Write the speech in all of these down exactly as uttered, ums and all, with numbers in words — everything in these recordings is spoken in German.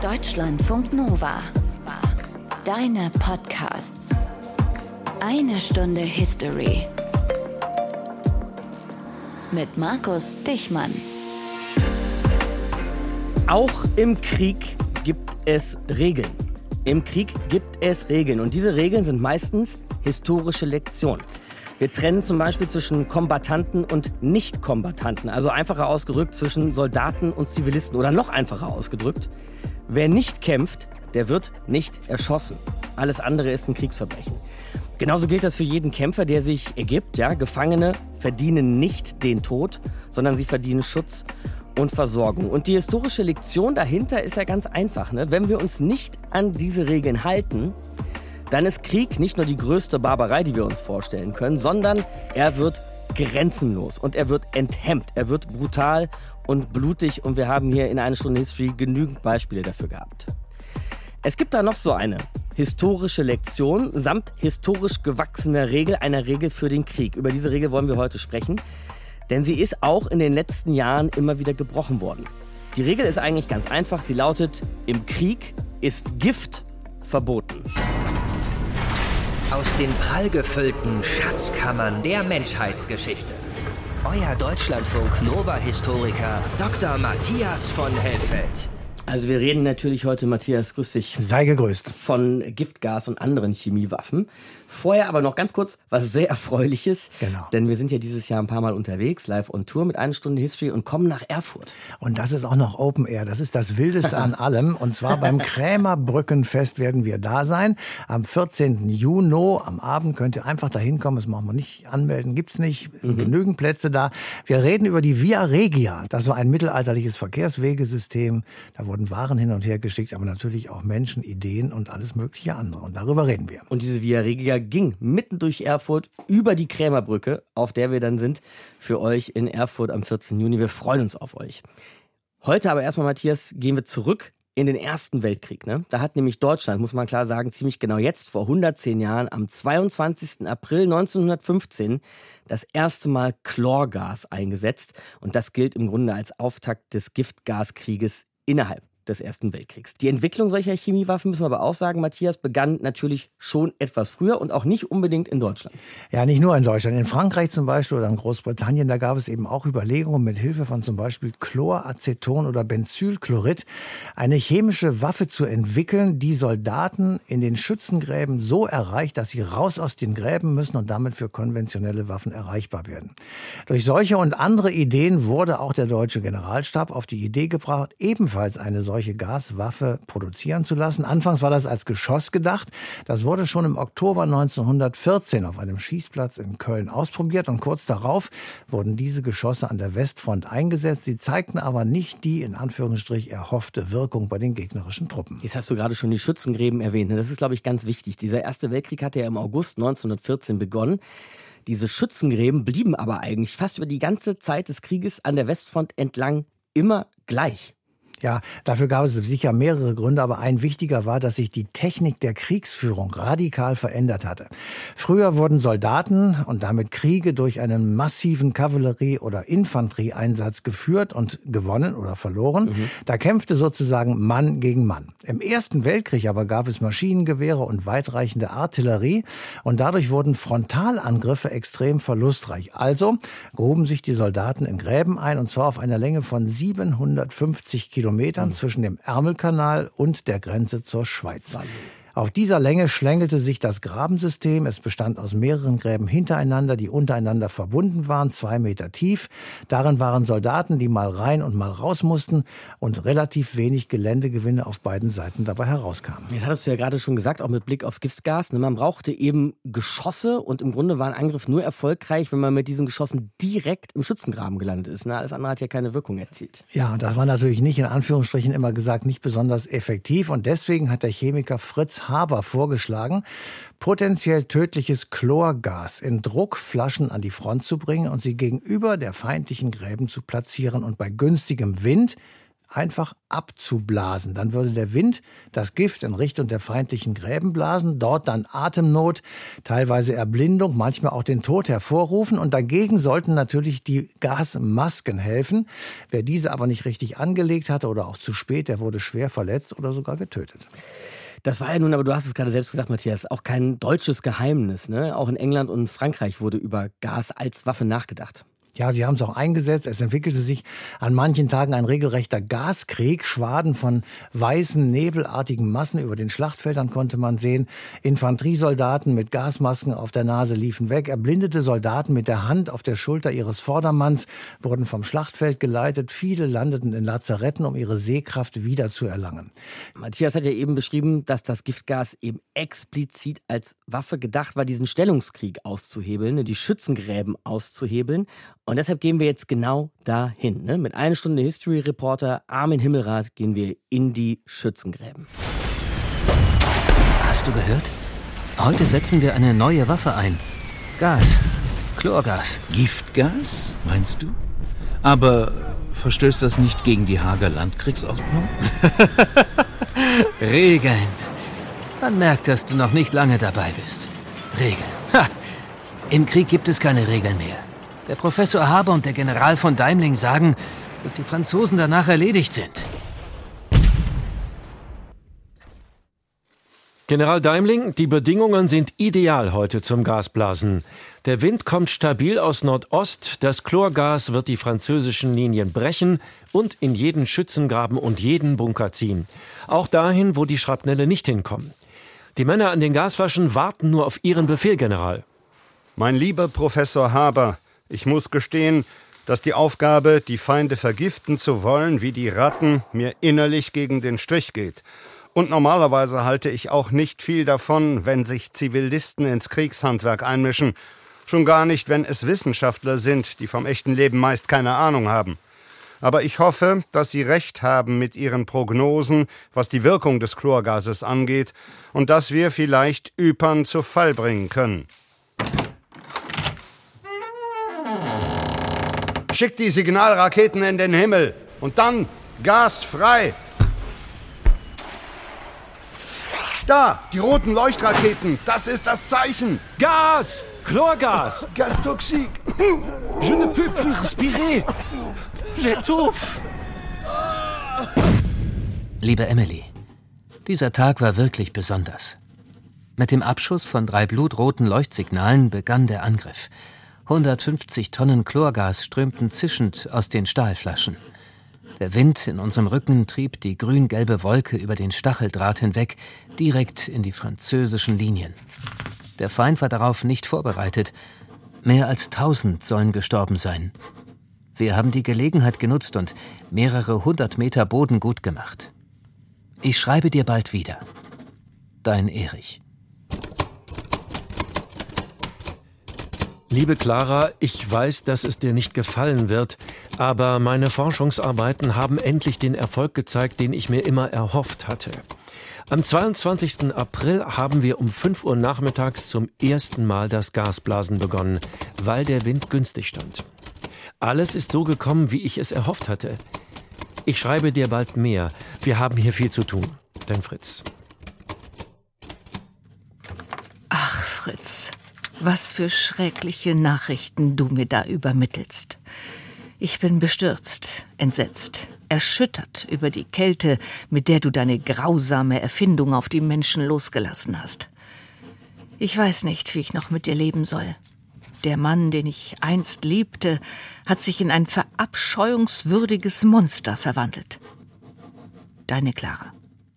Deutschlandfunk Nova. Deine Podcasts. Eine Stunde History. Mit Markus Dichmann. Auch im Krieg gibt es Regeln. Im Krieg gibt es Regeln. Und diese Regeln sind meistens historische Lektionen. Wir trennen zum Beispiel zwischen Kombattanten und Nicht-Kombattanten. Also einfacher ausgedrückt zwischen Soldaten und Zivilisten. Oder noch einfacher ausgedrückt: Wer nicht kämpft, der wird nicht erschossen. Alles andere ist ein Kriegsverbrechen. Genauso gilt das für jeden Kämpfer, der sich ergibt. Ja, Gefangene verdienen nicht den Tod, sondern sie verdienen Schutz und Versorgung. Und die historische Lektion dahinter ist ja ganz einfach, ne? Wenn wir uns nicht an diese Regeln halten, dann ist Krieg nicht nur die größte Barbarei, die wir uns vorstellen können, sondern er wird grenzenlos und er wird enthemmt, er wird brutal und blutig, und wir haben hier in einer Stunde History genügend Beispiele dafür gehabt. Es gibt da noch so eine historische Lektion samt historisch gewachsener Regel, einer Regel für den Krieg. Über diese Regel wollen wir heute sprechen, denn sie ist auch in den letzten Jahren immer wieder gebrochen worden. Die Regel ist eigentlich ganz einfach, sie lautet: Im Krieg ist Gift verboten. Aus den prallgefüllten Schatzkammern der Menschheitsgeschichte. Euer Deutschlandfunk-Nova-Historiker Doktor Matthias von Helfeld. Also wir reden natürlich heute, Matthias, grüß dich. Sei gegrüßt. Von Giftgas und anderen Chemiewaffen. Vorher aber noch ganz kurz was sehr Erfreuliches. Genau. Denn wir sind ja dieses Jahr ein paar Mal unterwegs, live on Tour mit einer Stunde History, und kommen nach Erfurt. Und das ist auch noch Open Air. Das ist das Wildeste an allem. Und zwar beim Krämerbrückenfest werden wir da sein. Am vierzehnten Juni am Abend könnt ihr einfach da hinkommen. Das machen wir nicht anmelden, gibt's nicht. Es sind mhm. genügend Plätze da. Wir reden über die Via Regia. Das war ein mittelalterliches Verkehrswegesystem. Da wurden Waren hin und her geschickt, aber natürlich auch Menschen, Ideen und alles mögliche andere. Und darüber reden wir. Und diese Via Regia ging mitten durch Erfurt über die Krämerbrücke, auf der wir dann sind, für euch in Erfurt am vierzehnten Juni. Wir freuen uns auf euch. Heute aber erstmal, Matthias, gehen wir zurück in den Ersten Weltkrieg. Ne? Da hat nämlich Deutschland, muss man klar sagen, ziemlich genau jetzt, vor hundertzehn Jahren, am zweiundzwanzigsten April neunzehnhundertfünfzehn, das erste Mal Chlorgas eingesetzt. Und das gilt im Grunde als Auftakt des Giftgaskrieges innerhalb des Ersten Weltkriegs. Die Entwicklung solcher Chemiewaffen, müssen wir aber auch sagen, Matthias, begann natürlich schon etwas früher und auch nicht unbedingt in Deutschland. Ja, nicht nur in Deutschland. In Frankreich zum Beispiel oder in Großbritannien, da gab es eben auch Überlegungen, mit Hilfe von zum Beispiel Chloraceton oder Benzylchlorid eine chemische Waffe zu entwickeln, die Soldaten in den Schützengräben so erreicht, dass sie raus aus den Gräben müssen und damit für konventionelle Waffen erreichbar werden. Durch solche und andere Ideen wurde auch der deutsche Generalstab auf die Idee gebracht, ebenfalls eine solche Gaswaffe produzieren zu lassen. Anfangs war das als Geschoss gedacht. Das wurde schon im Oktober neunzehnhundertvierzehn auf einem Schießplatz in Köln ausprobiert, und kurz darauf wurden diese Geschosse an der Westfront eingesetzt. Sie zeigten aber nicht die, in Anführungsstrich, erhoffte Wirkung bei den gegnerischen Truppen. Jetzt hast du gerade schon die Schützengräben erwähnt. Das ist, glaube ich, ganz wichtig. Dieser Erste Weltkrieg hatte ja im August neunzehnhundertvierzehn begonnen. Diese Schützengräben blieben aber eigentlich fast über die ganze Zeit des Krieges an der Westfront entlang immer gleich. Ja, dafür gab es sicher mehrere Gründe, aber ein wichtiger war, dass sich die Technik der Kriegsführung radikal verändert hatte. Früher wurden Soldaten und damit Kriege durch einen massiven Kavallerie- oder Infanterieeinsatz geführt und gewonnen oder verloren. Mhm. Da kämpfte sozusagen Mann gegen Mann. Im Ersten Weltkrieg aber gab es Maschinengewehre und weitreichende Artillerie, und dadurch wurden Frontalangriffe extrem verlustreich. Also gruben sich die Soldaten in Gräben ein, und zwar auf einer Länge von siebenhundertfünfzig Kilometern zwischen dem Ärmelkanal und der Grenze zur Schweiz. Wahnsinn. Auf dieser Länge schlängelte sich das Grabensystem. Es bestand aus mehreren Gräben hintereinander, die untereinander verbunden waren, zwei Meter tief. Darin waren Soldaten, die mal rein und mal raus mussten, und relativ wenig Geländegewinne auf beiden Seiten dabei herauskamen. Jetzt hattest du ja gerade schon gesagt, auch mit Blick aufs Giftgas, ne, man brauchte eben Geschosse, und im Grunde war ein Angriff nur erfolgreich, wenn man mit diesen Geschossen direkt im Schützengraben gelandet ist. Ne? Alles andere hat ja keine Wirkung erzielt. Ja, und das war natürlich nicht, in Anführungsstrichen immer gesagt, nicht besonders effektiv, und deswegen hat der Chemiker Fritz Haber vorgeschlagen, potenziell tödliches Chlorgas in Druckflaschen an die Front zu bringen und sie gegenüber der feindlichen Gräben zu platzieren und bei günstigem Wind, einfach abzublasen. Dann würde der Wind das Gift in Richtung der feindlichen Gräben blasen, dort dann Atemnot, teilweise Erblindung, manchmal auch den Tod hervorrufen. Und dagegen sollten natürlich die Gasmasken helfen. Wer diese aber nicht richtig angelegt hatte oder auch zu spät, der wurde schwer verletzt oder sogar getötet. Das war ja nun, aber du hast es gerade selbst gesagt, Matthias, auch kein deutsches Geheimnis, ne? Auch in England und Frankreich wurde über Gas als Waffe nachgedacht. Ja, sie haben es auch eingesetzt. Es entwickelte sich an manchen Tagen ein regelrechter Gaskrieg. Schwaden von weißen, nebelartigen Massen über den Schlachtfeldern konnte man sehen. Infanteriesoldaten mit Gasmasken auf der Nase liefen weg. Erblindete Soldaten mit der Hand auf der Schulter ihres Vordermanns wurden vom Schlachtfeld geleitet. Viele landeten in Lazaretten, um ihre Sehkraft wiederzuerlangen. Matthias hat ja eben beschrieben, dass das Giftgas eben explizit als Waffe gedacht war, diesen Stellungskrieg auszuhebeln, die Schützengräben auszuhebeln. Und deshalb gehen wir jetzt genau dahin. Ne? Mit einer Stunde History-Reporter Armin Himmelrath gehen wir in die Schützengräben. Hast du gehört? Heute setzen wir eine neue Waffe ein. Gas. Chlorgas. Giftgas, meinst du? Aber verstößt das nicht gegen die Haager Landkriegsordnung? Regeln. Man merkt, dass du noch nicht lange dabei bist. Regeln. Ha! Im Krieg gibt es keine Regeln mehr. Der Professor Haber und der General von Deimling sagen, dass die Franzosen danach erledigt sind. General Deimling, die Bedingungen sind ideal heute zum Gasblasen. Der Wind kommt stabil aus Nordost, das Chlorgas wird die französischen Linien brechen und in jeden Schützengraben und jeden Bunker ziehen. Auch dahin, wo die Schrapnelle nicht hinkommen. Die Männer an den Gasflaschen warten nur auf Ihren Befehl, General. Mein lieber Professor Haber, ich muss gestehen, dass die Aufgabe, die Feinde vergiften zu wollen, wie die Ratten, mir innerlich gegen den Strich geht. Und normalerweise halte ich auch nicht viel davon, wenn sich Zivilisten ins Kriegshandwerk einmischen. Schon gar nicht, wenn es Wissenschaftler sind, die vom echten Leben meist keine Ahnung haben. Aber ich hoffe, dass Sie recht haben mit Ihren Prognosen, was die Wirkung des Chlorgases angeht, und dass wir vielleicht Ypern zu Fall bringen können. Schickt die Signalraketen in den Himmel und dann Gas frei. Da, die roten Leuchtraketen, das ist das Zeichen. Gas! Chlorgas! Gas toxique. Je ne peux plus respirer. J'étouffe. Liebe Emily, dieser Tag war wirklich besonders. Mit dem Abschuss von drei blutroten Leuchtsignalen begann der Angriff. hundertfünfzig Tonnen Chlorgas strömten zischend aus den Stahlflaschen. Der Wind in unserem Rücken trieb die grün-gelbe Wolke über den Stacheldraht hinweg, direkt in die französischen Linien. Der Feind war darauf nicht vorbereitet. Mehr als tausend sollen gestorben sein. Wir haben die Gelegenheit genutzt und mehrere hundert Meter Boden gut gemacht. Ich schreibe dir bald wieder. Dein Erich. Liebe Clara, ich weiß, dass es dir nicht gefallen wird, aber meine Forschungsarbeiten haben endlich den Erfolg gezeigt, den ich mir immer erhofft hatte. Am zweiundzwanzigsten April haben wir um fünf Uhr nachmittags zum ersten Mal das Gasblasen begonnen, weil der Wind günstig stand. Alles ist so gekommen, wie ich es erhofft hatte. Ich schreibe dir bald mehr. Wir haben hier viel zu tun. Dein Fritz. Ach, Fritz. Was für schreckliche Nachrichten du mir da übermittelst. Ich bin bestürzt, entsetzt, erschüttert über die Kälte, mit der du deine grausame Erfindung auf die Menschen losgelassen hast. Ich weiß nicht, wie ich noch mit dir leben soll. Der Mann, den ich einst liebte, hat sich in ein verabscheuungswürdiges Monster verwandelt. Deine Clara.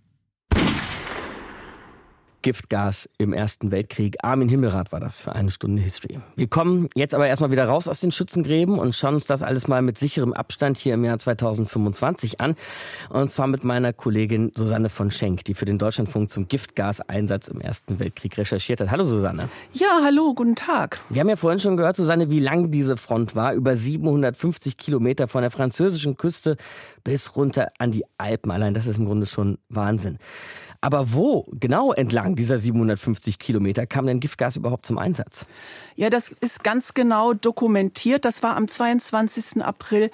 Giftgas im Ersten Weltkrieg. Armin Himmelrath war das für eine Stunde History. Wir kommen jetzt aber erstmal wieder raus aus den Schützengräben und schauen uns das alles mal mit sicherem Abstand hier im Jahr zweitausendfünfundzwanzig an. Und zwar mit meiner Kollegin Susanne von Schenk, die für den Deutschlandfunk zum Giftgaseinsatz im Ersten Weltkrieg recherchiert hat. Hallo Susanne. Ja, hallo, guten Tag. Wir haben ja vorhin schon gehört, Susanne, wie lang diese Front war. Über siebenhundertfünfzig Kilometer von der französischen Küste bis runter an die Alpen. Allein das ist im Grunde schon Wahnsinn. Aber wo genau entlang dieser siebenhundertfünfzig Kilometer kam denn Giftgas überhaupt zum Einsatz? Ja, das ist ganz genau dokumentiert. Das war am zweiundzwanzigsten April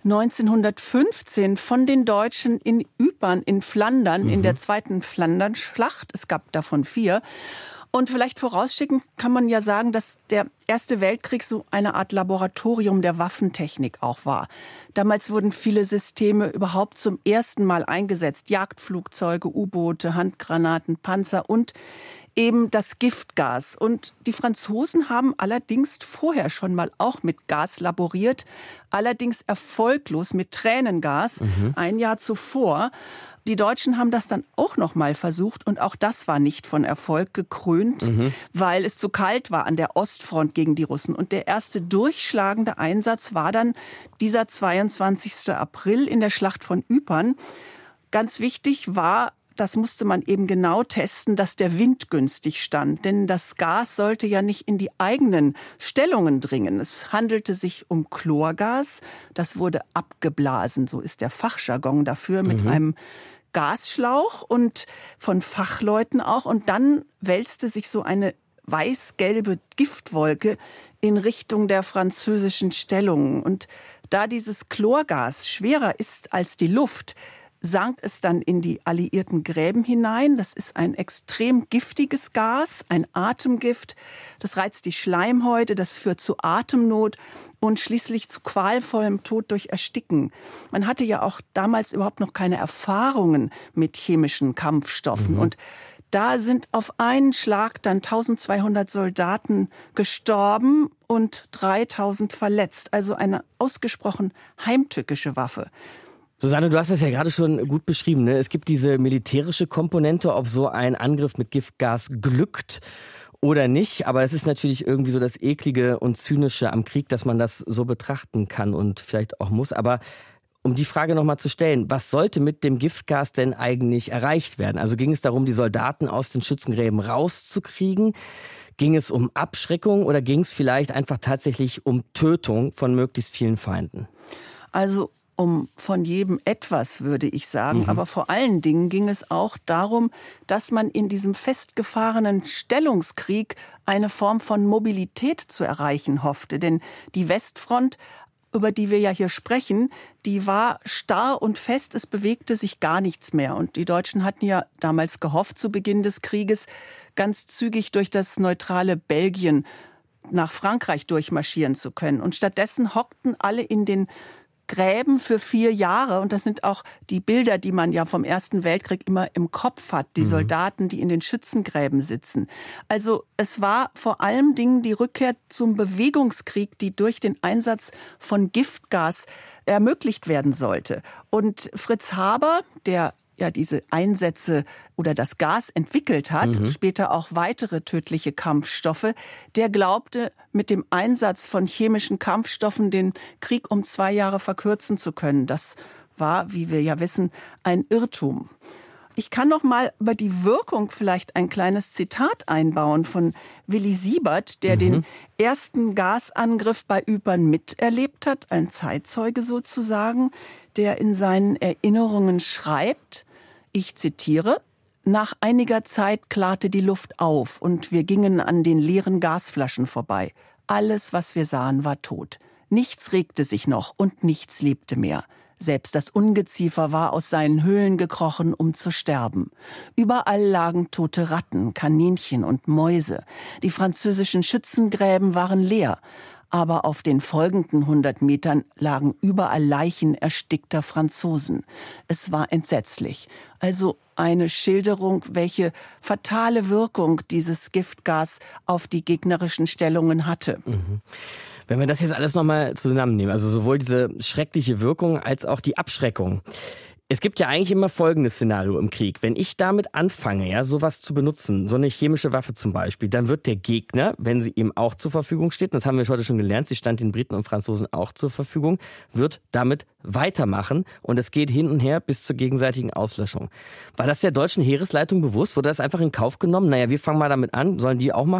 neunzehnhundertfünfzehn von den Deutschen in Ypern in Flandern, mhm. in der zweiten Flandernschlacht. Es gab davon vier. Und vielleicht vorausschicken kann man ja sagen, dass der Erste Weltkrieg so eine Art Laboratorium der Waffentechnik auch war. Damals wurden viele Systeme überhaupt zum ersten Mal eingesetzt. Jagdflugzeuge, U-Boote, Handgranaten, Panzer und eben das Giftgas. Und die Franzosen haben allerdings vorher schon mal auch mit Gas laboriert, allerdings erfolglos mit Tränengas, mhm. ein Jahr zuvor. Die Deutschen haben das dann auch noch mal versucht und auch das war nicht von Erfolg gekrönt, mhm. weil es zu kalt war an der Ostfront gegen die Russen. Und der erste durchschlagende Einsatz war dann dieser zweiundzwanzigsten April in der Schlacht von Ypern. Ganz wichtig war, das musste man eben genau testen, dass der Wind günstig stand. Denn das Gas sollte ja nicht in die eigenen Stellungen dringen. Es handelte sich um Chlorgas. Das wurde abgeblasen, so ist der Fachjargon dafür, mit mhm. einem Gasschlauch und von Fachleuten auch. Und dann wälzte sich so eine weiß-gelbe Giftwolke in Richtung der französischen Stellungen. Und da dieses Chlorgas schwerer ist als die Luft, sank es dann in die alliierten Gräben hinein. Das ist ein extrem giftiges Gas, ein Atemgift. Das reizt die Schleimhäute, das führt zu Atemnot und schließlich zu qualvollem Tod durch Ersticken. Man hatte ja auch damals überhaupt noch keine Erfahrungen mit chemischen Kampfstoffen. Mhm. Und da sind auf einen Schlag dann eintausendzweihundert Soldaten gestorben und dreitausend verletzt. Also eine ausgesprochen heimtückische Waffe. Susanne, du hast das ja gerade schon gut beschrieben, ne? Es gibt diese militärische Komponente, ob so ein Angriff mit Giftgas glückt oder nicht. Aber es ist natürlich irgendwie so das Eklige und Zynische am Krieg, dass man das so betrachten kann und vielleicht auch muss. Aber um die Frage nochmal zu stellen, was sollte mit dem Giftgas denn eigentlich erreicht werden? Also ging es darum, die Soldaten aus den Schützengräben rauszukriegen? Ging es um Abschreckung oder ging es vielleicht einfach tatsächlich um Tötung von möglichst vielen Feinden? Also um von jedem etwas, würde ich sagen. Mhm. Aber vor allen Dingen ging es auch darum, dass man in diesem festgefahrenen Stellungskrieg eine Form von Mobilität zu erreichen hoffte. Denn die Westfront, über die wir ja hier sprechen, die war starr und fest, es bewegte sich gar nichts mehr. Und die Deutschen hatten ja damals gehofft, zu Beginn des Krieges ganz zügig durch das neutrale Belgien nach Frankreich durchmarschieren zu können. Und stattdessen hockten alle in den Gräben für vier Jahre. Und das sind auch die Bilder, die man ja vom Ersten Weltkrieg immer im Kopf hat. Die mhm. Soldaten, die in den Schützengräben sitzen. Also es war vor allem Dingen die Rückkehr zum Bewegungskrieg, die durch den Einsatz von Giftgas ermöglicht werden sollte. Und Fritz Haber, der ja diese Einsätze oder das Gas entwickelt hat, mhm. später auch weitere tödliche Kampfstoffe, der glaubte, mit dem Einsatz von chemischen Kampfstoffen den Krieg um zwei Jahre verkürzen zu können. Das war, wie wir ja wissen, ein Irrtum. Ich kann noch mal über die Wirkung vielleicht ein kleines Zitat einbauen von Willi Siebert, der mhm. den ersten Gasangriff bei Ypern miterlebt hat, ein Zeitzeuge sozusagen, der in seinen Erinnerungen schreibt, ich zitiere, nach einiger Zeit klarte die Luft auf und wir gingen an den leeren Gasflaschen vorbei. Alles, was wir sahen, war tot. Nichts regte sich noch und nichts lebte mehr. Selbst das Ungeziefer war aus seinen Höhlen gekrochen, um zu sterben. Überall lagen tote Ratten, Kaninchen und Mäuse. Die französischen Schützengräben waren leer. Aber auf den folgenden hundert Metern lagen überall Leichen erstickter Franzosen. Es war entsetzlich. Also eine Schilderung, welche fatale Wirkung dieses Giftgas auf die gegnerischen Stellungen hatte. Mhm. Wenn wir das jetzt alles nochmal zusammennehmen, also sowohl diese schreckliche Wirkung als auch die Abschreckung. Es gibt ja eigentlich immer folgendes Szenario im Krieg. Wenn ich damit anfange, ja, sowas zu benutzen, so eine chemische Waffe zum Beispiel, dann wird der Gegner, wenn sie ihm auch zur Verfügung steht, und das haben wir heute schon gelernt, sie stand den Briten und Franzosen auch zur Verfügung, wird damit weitermachen und es geht hin und her bis zur gegenseitigen Auslöschung. War das der deutschen Heeresleitung bewusst? Wurde das einfach in Kauf genommen? Naja, wir fangen mal damit an. Sollen die auch machen?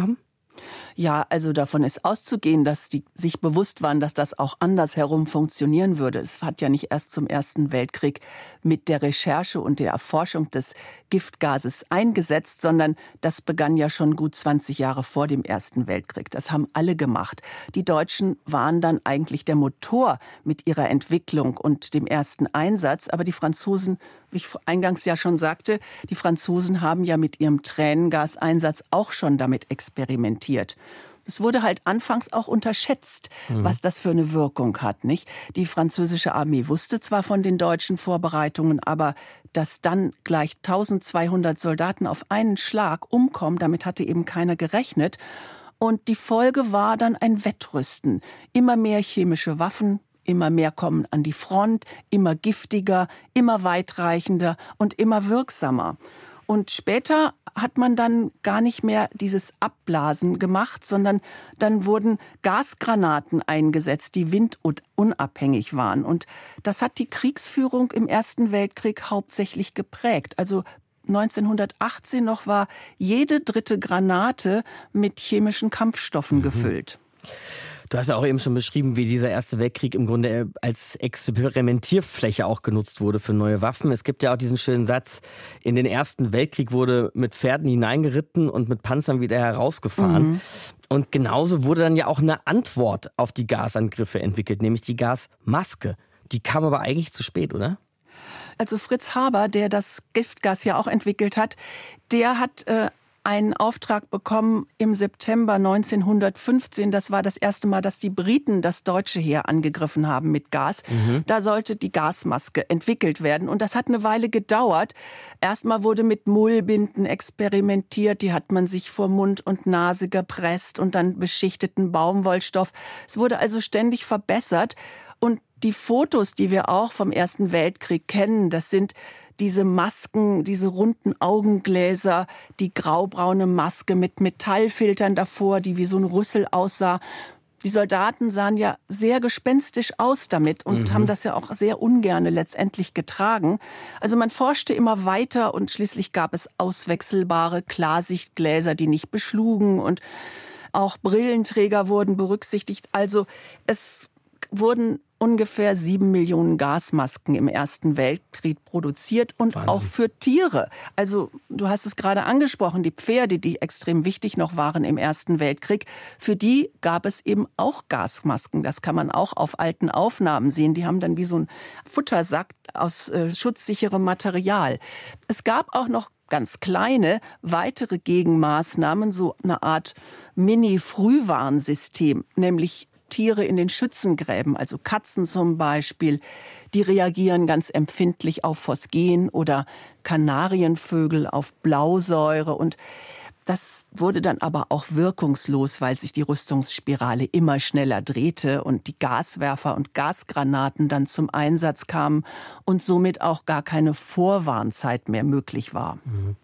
Ja, also davon ist auszugehen, dass die sich bewusst waren, dass das auch andersherum funktionieren würde. Es hat ja nicht erst zum Ersten Weltkrieg mit der Recherche und der Erforschung des Giftgases eingesetzt, sondern das begann ja schon gut zwanzig Jahre vor dem Ersten Weltkrieg. Das haben alle gemacht. Die Deutschen waren dann eigentlich der Motor mit ihrer Entwicklung und dem ersten Einsatz. Aber die Franzosen, wie ich eingangs ja schon sagte, die Franzosen haben ja mit ihrem Tränengaseinsatz auch schon damit experimentiert. Es wurde halt anfangs auch unterschätzt, mhm. was das für eine Wirkung hat, nicht? Die französische Armee wusste zwar von den deutschen Vorbereitungen, aber dass dann gleich eintausendzweihundert Soldaten auf einen Schlag umkommen, damit hatte eben keiner gerechnet. Und die Folge war dann ein Wettrüsten. Immer mehr chemische Waffen, immer mehr kommen an die Front, immer giftiger, immer weitreichender und immer wirksamer. Und später hat man dann gar nicht mehr dieses Abblasen gemacht, sondern dann wurden Gasgranaten eingesetzt, die windunabhängig waren. Und das hat die Kriegsführung im Ersten Weltkrieg hauptsächlich geprägt. Also neunzehnhundertachtzehn noch war jede dritte Granate mit chemischen Kampfstoffen mhm. gefüllt. Du hast ja auch eben schon beschrieben, wie dieser Erste Weltkrieg im Grunde als Experimentierfläche auch genutzt wurde für neue Waffen. Es gibt ja auch diesen schönen Satz, in den Ersten Weltkrieg wurde mit Pferden hineingeritten und mit Panzern wieder herausgefahren. Mhm. Und genauso wurde dann ja auch eine Antwort auf die Gasangriffe entwickelt, nämlich die Gasmaske. Die kam aber eigentlich zu spät, oder? Also Fritz Haber, der das Giftgas ja auch entwickelt hat, der hat äh, einen Auftrag bekommen im September neunzehnhundertfünfzehn. Das war das erste Mal, dass die Briten das deutsche Heer angegriffen haben mit Gas. Mhm. Da sollte die Gasmaske entwickelt werden. Und das hat eine Weile gedauert. Erstmal wurde mit Mullbinden experimentiert. Die hat man sich vor Mund und Nase gepresst und dann beschichteten Baumwollstoff. Es wurde also ständig verbessert. Und die Fotos, die wir auch vom Ersten Weltkrieg kennen, das sind diese Masken, diese runden Augengläser, die graubraune Maske mit Metallfiltern davor, die wie so ein Rüssel aussah. Die Soldaten sahen ja sehr gespenstisch aus damit und mhm. haben das ja auch sehr ungerne letztendlich getragen. Also man forschte immer weiter und schließlich gab es auswechselbare Klarsichtgläser, die nicht beschlugen, und auch Brillenträger wurden berücksichtigt. Also es wurden ungefähr sieben Millionen Gasmasken im Ersten Weltkrieg produziert und Wahnsinn. Auch für Tiere. Also du hast es gerade angesprochen, die Pferde, die extrem wichtig noch waren im Ersten Weltkrieg, für die gab es eben auch Gasmasken. Das kann man auch auf alten Aufnahmen sehen. Die haben dann wie so ein Futtersack aus äh, schutzsicherem Material. Es gab auch noch ganz kleine weitere Gegenmaßnahmen, so eine Art Mini-Frühwarnsystem, nämlich Tiere in den Schützengräben, also Katzen zum Beispiel, die reagieren ganz empfindlich auf Phosgen, oder Kanarienvögel auf Blausäure. Und das wurde dann aber auch wirkungslos, weil sich die Rüstungsspirale immer schneller drehte und die Gaswerfer und Gasgranaten dann zum Einsatz kamen und somit auch gar keine Vorwarnzeit mehr möglich war. Mhm.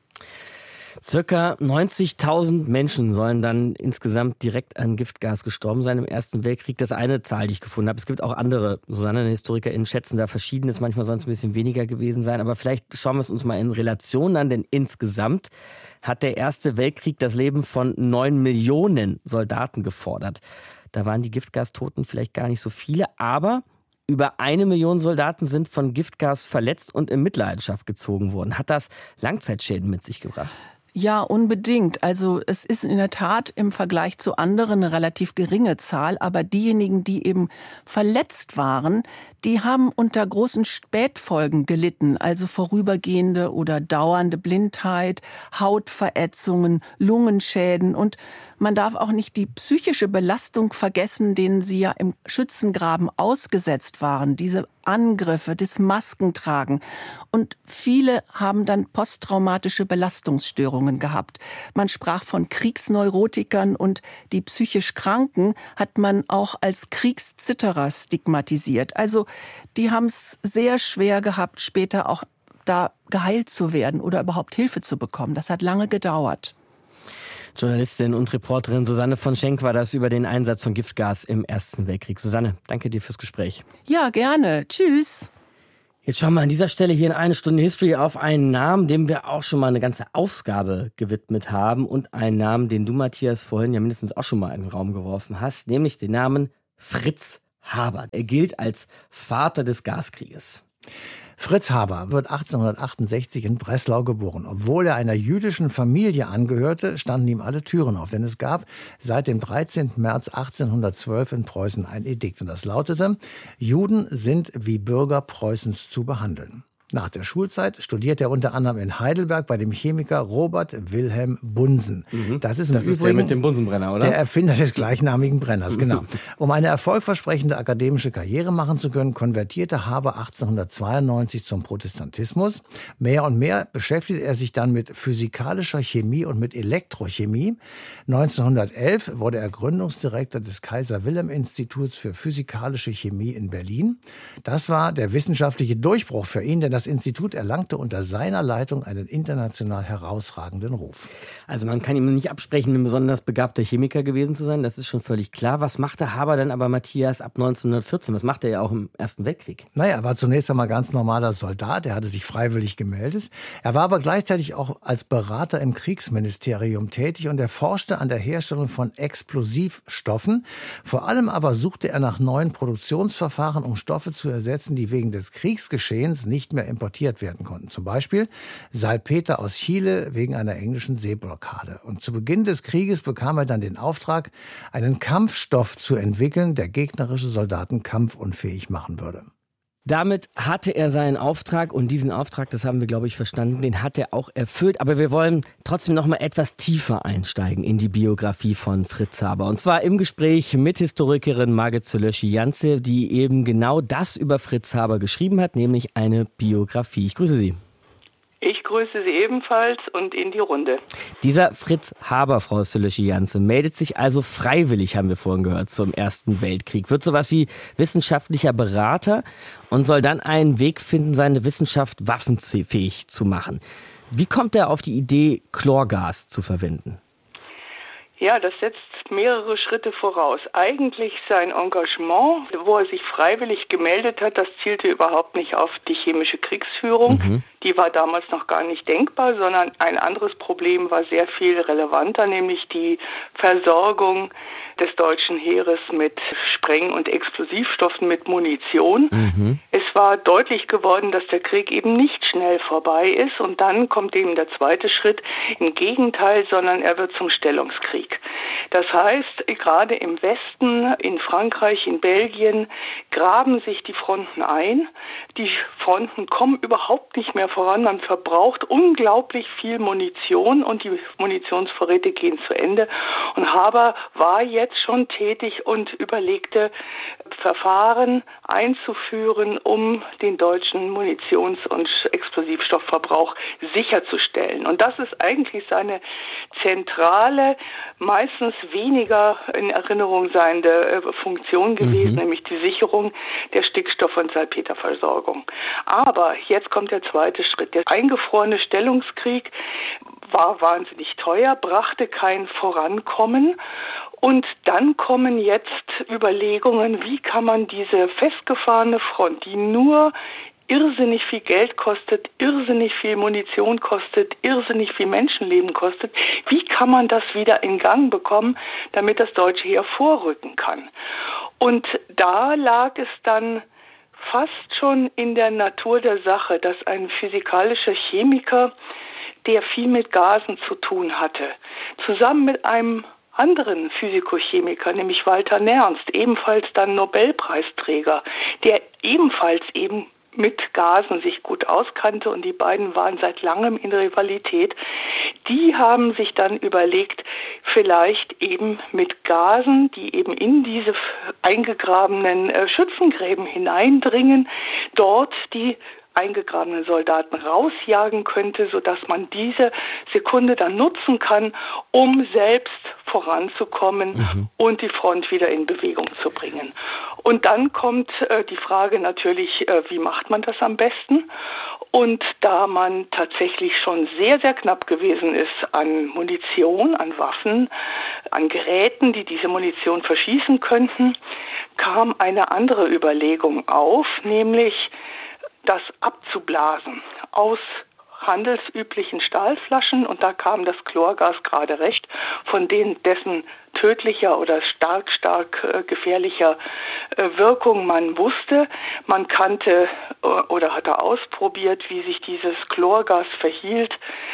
Circa neunzigtausend Menschen sollen dann insgesamt direkt an Giftgas gestorben sein im Ersten Weltkrieg. Das ist eine Zahl, die ich gefunden habe. Es gibt auch andere, Susanne, HistorikerInnen schätzen da Verschiedenes. Manchmal sollen es ein bisschen weniger gewesen sein. Aber vielleicht schauen wir es uns mal in Relation an, denn insgesamt hat der Erste Weltkrieg das Leben von neun Millionen Soldaten gefordert. Da waren die Giftgastoten vielleicht gar nicht so viele, aber über eine Million Soldaten sind von Giftgas verletzt und in Mitleidenschaft gezogen worden. Hat das Langzeitschäden mit sich gebracht? Ja, unbedingt. Also es ist in der Tat im Vergleich zu anderen eine relativ geringe Zahl, aber diejenigen, die eben verletzt waren, die haben unter großen Spätfolgen gelitten, also vorübergehende oder dauernde Blindheit, Hautverätzungen, Lungenschäden, und man darf auch nicht die psychische Belastung vergessen, denen sie ja im Schützengraben ausgesetzt waren, diese Angriffe, das Maskentragen. Und viele haben dann posttraumatische Belastungsstörungen gehabt. Man sprach von Kriegsneurotikern, und die psychisch Kranken hat man auch als Kriegszitterer stigmatisiert. Also die haben es sehr schwer gehabt, später auch da geheilt zu werden oder überhaupt Hilfe zu bekommen. Das hat lange gedauert. Journalistin und Reporterin Susanne von Schenk war das über den Einsatz von Giftgas im Ersten Weltkrieg. Susanne, danke dir fürs Gespräch. Ja, gerne. Tschüss. Jetzt schauen wir an dieser Stelle hier in eine Stunde History auf einen Namen, dem wir auch schon mal eine ganze Ausgabe gewidmet haben und einen Namen, den du, Matthias, vorhin ja mindestens auch schon mal in den Raum geworfen hast, nämlich den Namen Fritz Haber. Er gilt als Vater des Gaskrieges. Fritz Haber wird achtzehnhundertachtundsechzig in Breslau geboren. Obwohl er einer jüdischen Familie angehörte, standen ihm alle Türen auf. Denn es gab seit dem dreizehnten März achtzehnhundertzwölf in Preußen ein Edikt. Und das lautete: Juden sind wie Bürger Preußens zu behandeln. Nach der Schulzeit studiert er unter anderem in Heidelberg bei dem Chemiker Robert Wilhelm Bunsen. Mhm. Das ist im das Übrigen ist der mit dem Bunsenbrenner, oder? Der Erfinder des gleichnamigen Brenners, genau. Um eine erfolgversprechende akademische Karriere machen zu können, konvertierte Haber achtzehnhundertzweiundneunzig zum Protestantismus. Mehr und mehr beschäftigte er sich dann mit physikalischer Chemie und mit Elektrochemie. neunzehnhundertelf wurde er Gründungsdirektor des Kaiser-Wilhelm-Instituts für physikalische Chemie in Berlin. Das war der wissenschaftliche Durchbruch für ihn, denn das Institut erlangte unter seiner Leitung einen international herausragenden Ruf. Also man kann ihm nicht absprechen, ein besonders begabter Chemiker gewesen zu sein, das ist schon völlig klar. Was machte Haber dann aber, Matthias, ab neunzehnhundertvierzehn? Was machte er ja auch im Ersten Weltkrieg? Naja, er war zunächst einmal ganz normaler Soldat, er hatte sich freiwillig gemeldet. Er war aber gleichzeitig auch als Berater im Kriegsministerium tätig und er forschte an der Herstellung von Explosivstoffen. Vor allem aber suchte er nach neuen Produktionsverfahren, um Stoffe zu ersetzen, die wegen des Kriegsgeschehens nicht mehr importiert werden konnten. Zum Beispiel Salpeter aus Chile wegen einer englischen Seeblockade. Und zu Beginn des Krieges bekam er dann den Auftrag, einen Kampfstoff zu entwickeln, der gegnerische Soldaten kampfunfähig machen würde. Damit hatte er seinen Auftrag und diesen Auftrag, das haben wir, glaube ich, verstanden, den hat er auch erfüllt. Aber wir wollen trotzdem noch mal etwas tiefer einsteigen in die Biografie von Fritz Haber. Und zwar im Gespräch mit Historikerin Margit Zölöschi-Janze, die eben genau das über Fritz Haber geschrieben hat, nämlich eine Biografie. Ich grüße Sie. Ich grüße Sie ebenfalls und in die Runde. Dieser Fritz Haber, Frau Zölöschi-Janze, meldet sich also freiwillig, haben wir vorhin gehört, zum Ersten Weltkrieg. Wird sowas wie wissenschaftlicher Berater und soll dann einen Weg finden, seine Wissenschaft waffenfähig zu machen. Wie kommt er auf die Idee, Chlorgas zu verwenden? Ja, das setzt mehrere Schritte voraus. Eigentlich sein Engagement, wo er sich freiwillig gemeldet hat, das zielte überhaupt nicht auf die chemische Kriegsführung. Mhm. Die war damals noch gar nicht denkbar, sondern ein anderes Problem war sehr viel relevanter, nämlich die Versorgung des deutschen Heeres mit Spreng- und Explosivstoffen, mit Munition. Mhm. Es war deutlich geworden, dass der Krieg eben nicht schnell vorbei ist und dann kommt eben der zweite Schritt, im Gegenteil, sondern er wird zum Stellungskrieg. Das heißt, gerade im Westen, in Frankreich, in Belgien, graben sich die Fronten ein. Die Fronten kommen überhaupt nicht mehr voran. Man verbraucht unglaublich viel Munition und die Munitionsvorräte gehen zu Ende. Und Haber war jetzt schon tätig und überlegte, Verfahren einzuführen, um den deutschen Munitions- und Explosivstoffverbrauch sicherzustellen. Und das ist eigentlich seine zentrale, meistens weniger in Erinnerung seiende Funktion gewesen, mhm. nämlich die Sicherung der Stickstoff- und Salpeterversorgung. Aber jetzt kommt der zweite Schritt. Der eingefrorene Stellungskrieg war wahnsinnig teuer, brachte kein Vorankommen. Und dann kommen jetzt Überlegungen, wie kann man diese festgefahrene Front, die nur irrsinnig viel Geld kostet, irrsinnig viel Munition kostet, irrsinnig viel Menschenleben kostet, wie kann man das wieder in Gang bekommen, damit das deutsche Heer vorrücken kann? Und da lag es dann fast schon in der Natur der Sache, dass ein physikalischer Chemiker, der viel mit Gasen zu tun hatte, zusammen mit einem anderen Physikochemiker, nämlich Walther Nernst, ebenfalls dann Nobelpreisträger, der ebenfalls eben mit Gasen sich gut auskannte und die beiden waren seit langem in Rivalität, die haben sich dann überlegt, vielleicht eben mit Gasen, die eben in diese eingegrabenen äh, Schützengräben hineindringen, dort die eingegrabenen Soldaten rausjagen könnte, sodass man diese Sekunde dann nutzen kann, um selbst voranzukommen mhm. und die Front wieder in Bewegung zu bringen. Und dann kommt äh, die Frage natürlich, äh, wie macht man das am besten? Und da man tatsächlich schon sehr, sehr knapp gewesen ist an Munition, an Waffen, an Geräten, die diese Munition verschießen könnten, kam eine andere Überlegung auf, nämlich das abzublasen aus handelsüblichen Stahlflaschen, und da kam das Chlorgas gerade recht, von denen dessen tödlicher oder stark, stark äh, gefährlicher äh, Wirkung man wusste. Man kannte äh, oder hatte ausprobiert, wie sich dieses Chlorgas verhielt